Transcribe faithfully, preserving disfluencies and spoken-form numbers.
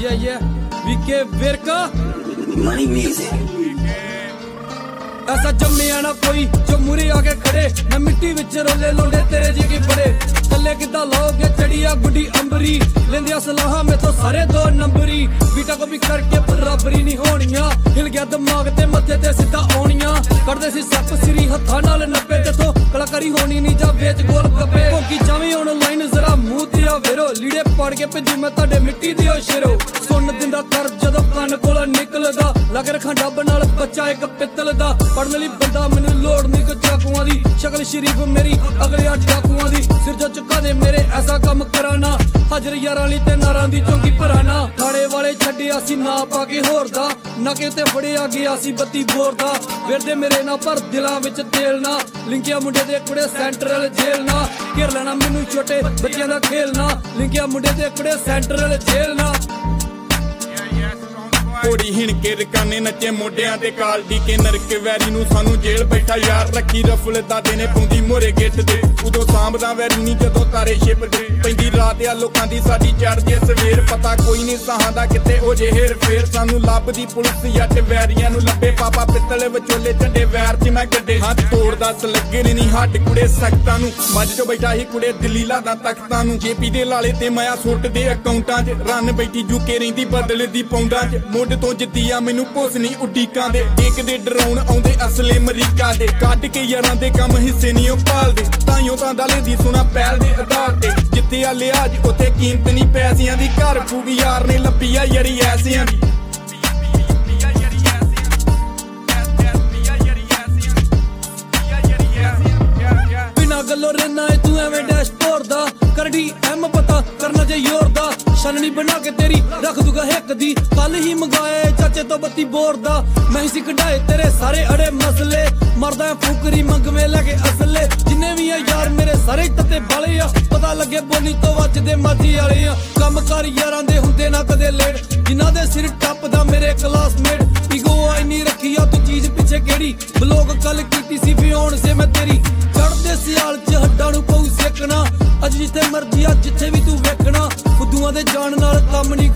Yeah, yeah, V K Virka Money music. ऐसा जम्मिया ना कोई जो मुरी आके खड़े मैं मिट्टी विच रोले लोंडे तेरे जी की बड़े कल्ले किदा लोगे चढ़िया गुडी अंबरी लेंदिया सलाह में तो सारे दो नंबरी बीटा को भी करके बराबरी नहीं होनिया हिल गया दिमाग ते मथे ते सीधा आउनिया करदे सी सप सिरी हत्थां नाल नप्पे ते तो कलाकारी होनी नहीं जा बेच गोल गप्पे भोगी जावी ऑनलाइन जरा मुंह ते वेरो लीड़े पाड़ के भेजू मैं ताडे मिट्टी दी ओ शेरो सुन दिंदा कर जदों कन कोल निकलदा लग रखा डब नाल बच्चा एक पित्तल दा पढ़ने ली बंदा मैनू लोड़ नहीं कोई चाकुआं दी शक्ल शरीफ मेरी अगले आ डाकुआं दी सिर जो चुका दे मेरे ऐसा कम कराना हाजर यारां ली ते नारां दी चौंकी भराना थाने वाले छड्डिया सी ना पाके होर दा नाके ते फड़िया गया सी बत्ती बोर दा विरदे मेरे ना पर दिलां विच तेल ना लिंकिया मुंडे दे कुड़े सेंट्रल जेल ना घेर लेना मैनू छोटे बच्चियां दा खेलना लिंकिया मुंडे दे कुड़े सेंट्रल जेल ना घोड़ी हिण के रकाने नचे मोडियां ते काल डी के नरक वैरी नू सानू जेल बैठा यार रखी रफल दादे ने पौंदी मोरे गेट ते उदों सामदा वैरी नी जदों तारे शिप ते पैंदी रात आ लोकां दी साडी चढ़ जे सवेर पता कोई नहीं साहां दा किते हो जे हेर फेर सानू लभदी पुलिस जट वैरियां नू लब्बे पापा पित्तल विचोले झंडे वैर च मैं गड्डे हाथ तोड़दा सलगे नहीं हट कुड़े सख्तां नू मੱਝ जो बैठा ही कुड़े दिल्ली लादा तख्तां नू जेपी दे लाले ते माया सुੱਟ दे अकाउंटां च रन बैठी यूके रहिंदी बदल दी पौंडां च तो जिद्दिया मैनू पुस नहीं उडीकां दे एक दे डराउण आउंदे असले अमरीका दे कट के यारां दे कम हिस्से नहीं ओ भालदे ताइयों तां दाले दी सुना पैल दे आधार ते जिੱਥੇ आ लिहाज उत्थे कीमत नहीं पैसियां दी घर फूक यार ने लब्भी आ यारी ऐसियां दी बिना गल्लों रहना है तू एवें डैशबोर्ड दा करडी एम पता करना जे योर दा छाननी बना के तेरी रख दूंगा हिक दी कल ही मंगाए चाचे तो बत्ती बोर दा मैं ही कढाए तेरे सारे अड़े मसले मरदा फुकरी मंगवे लगे असले जिन्ने भी है यार मेरे सारे तते बाले आ पता लगे बोली तो वजदे माजी वाले आ कम कर यारां दे हुंदे ना कदे लेट जिन्हां दे सिर टपदा मेरे क्लासमेट ईगो आई नहीं रखी आ तू चीज पिछे केड़ी ब्लॉग कल कीती सी फियोन से मैं तेरी चढ़दे सियाल च हड्डां नू पऊ सेकना अज जिथे मर्जी आ जिथे भी तू वेखना फुद्दूआं दे जान नाल कम नहीं